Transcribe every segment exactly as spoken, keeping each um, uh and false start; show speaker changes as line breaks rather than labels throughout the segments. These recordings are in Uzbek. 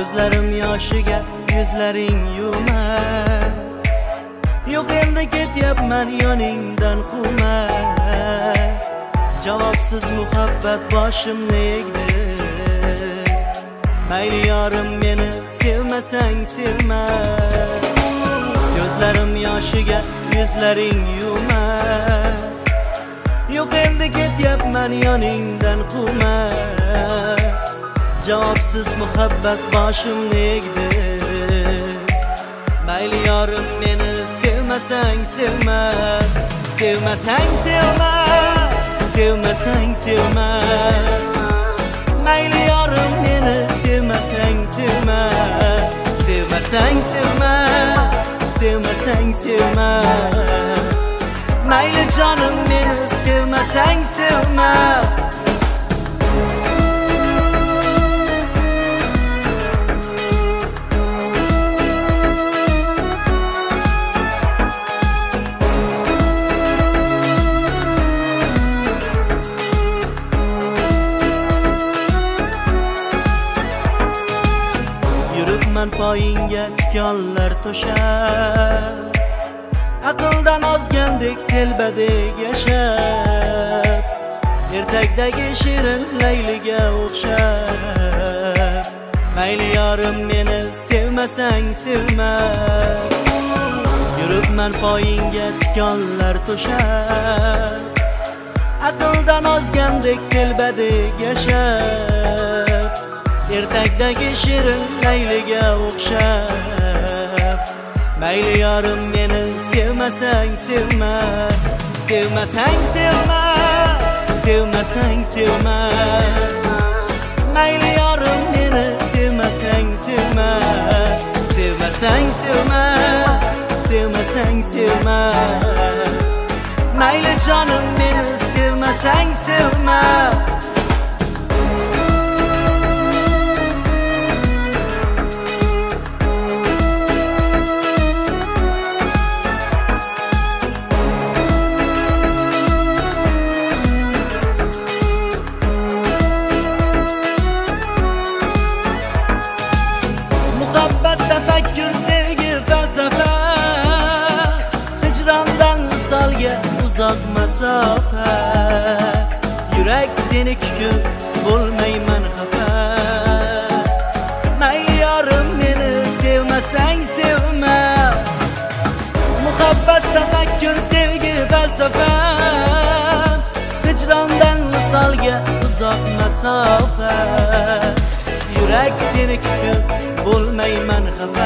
Gözlerim yoshiga yuzlaring yuma. Yo'q endi ketyapman yoningdan quvma. Javobsiz muhabbat boshimni egdi. Mayli yorim meni sevmasang sevma. Gözlerim yoshiga yuzlaring yuma. Yo'q endi ketyapman yoningdan quvma. Javobsiz muhabbat boshimni egdi. Mayli yorim meni sevmasang sevma. Sevmasang sevma. Sevmasang sevma. Mayli yorim meni sevmasang sevma. Sevmasang sevma. Sevmasang sevma. Mayli jonim meni sevmasang sevma. Yuribman poyingga tikonlar to'shab. Aqldan ozgandek telbadek yashab. Ertakdagi shirin layliga o'xshab. Mayli yorim meni sevmasang sevma. Yuribman poyingga tikonlar to'shab. Aqldan ozgandek telbadek yashab. Ertakdagi shirin layliga o'xshab. Mayli yorim meni sevmasang sevma. Sevmasang sevma. Sevmasang sevma. Mayli yorim meni sevmasang sevma. Sevmasang sevma. Sevmasang sevma. Mayli jonim meni sevmasang sevma. Tafakkur sevgi falsafa. Hicrondan visolga uzoq masofa. Yurak seniki bo'lmayman xafa. Mayli yorim meni sevmasang sevma. Muhabbat tafakkur sevgi falsafa. Hicrondan visolga uzoq masofa. Yurak seniki bo'lmayman xafa.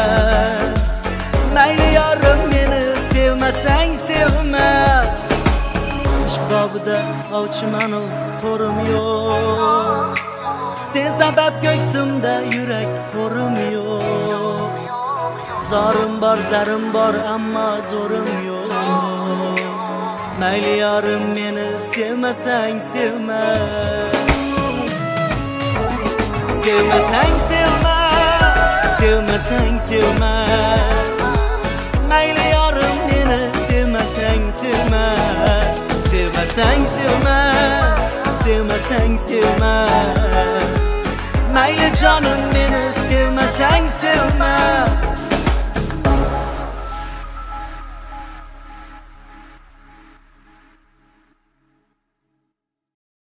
Mayli yorim meni sevmasang sevma. Ishqobida ovchiman u to'rim yo'q. Sen sabab ko'ksimda yurak to'rim yo'q. Zorim bor zarim bor ammo zo'rim yo'q. Mayli yorim meni sevmasang sevma. Sevmasang sevma. Sevmasang sevma. Mayli yorim meni sevmasang sevma. Sevmasang sevma. Sevmasang sevma. Mayli jonim meni sevmasang sevma.